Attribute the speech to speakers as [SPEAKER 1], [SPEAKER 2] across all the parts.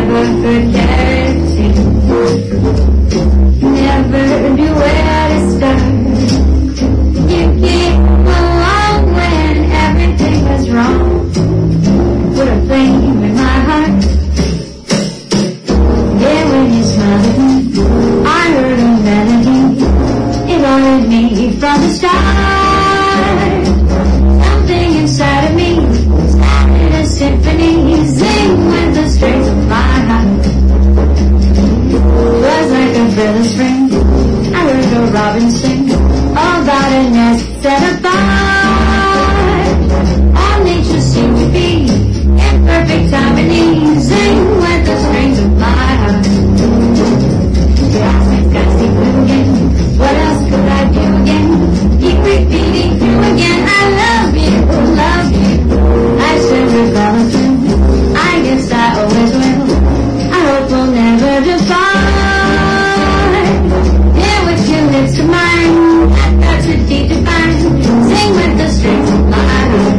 [SPEAKER 1] never forget you. Never knew where to start. You came along when everything was wrong. Put a flame in my heart. Yeah, when you smiled at me, I heard a melody. It wanted me from the start. Something inside of me started a symphony. Sing with the strings of my heart. Was like a thrill of spring. I heard a robin sing all about a nest set apart. All nature seemed to be in perfect harmony. Sing with the strings of my heart. Your eyes got to blue again. What else could I do again? Keep repeating through again. I love you, love you. I should recall it too. I guess I always will. I hope we'll never depart. Yeah, with your lips to mine, I've got to deep divine. Sing with the strings of my heart.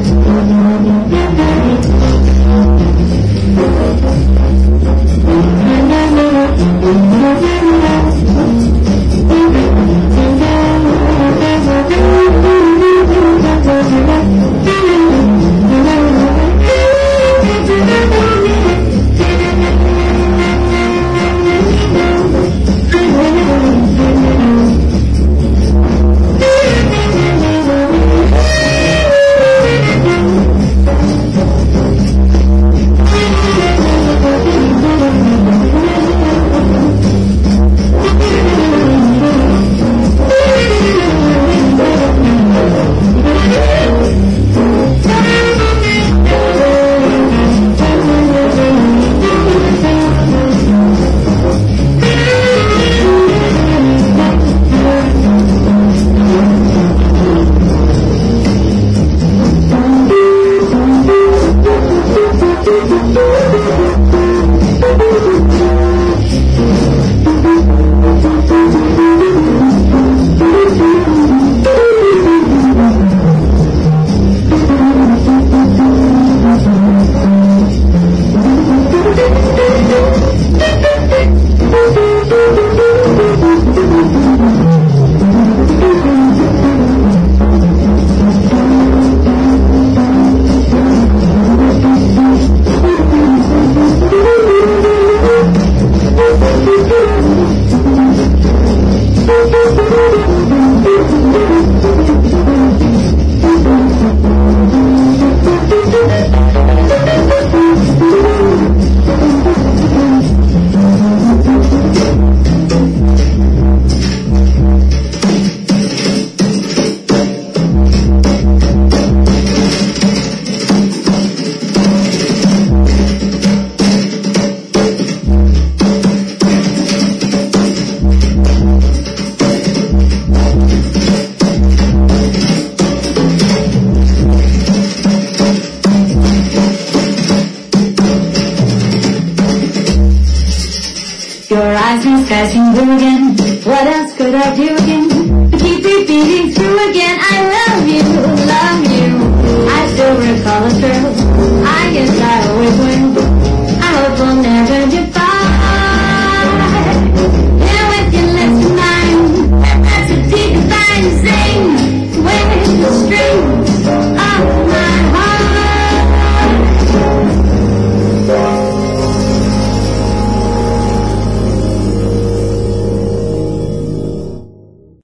[SPEAKER 1] Your eyes and skies seem blue again. What else could I do again? Keep repeating through again. I love you, love you. I still recall a thrill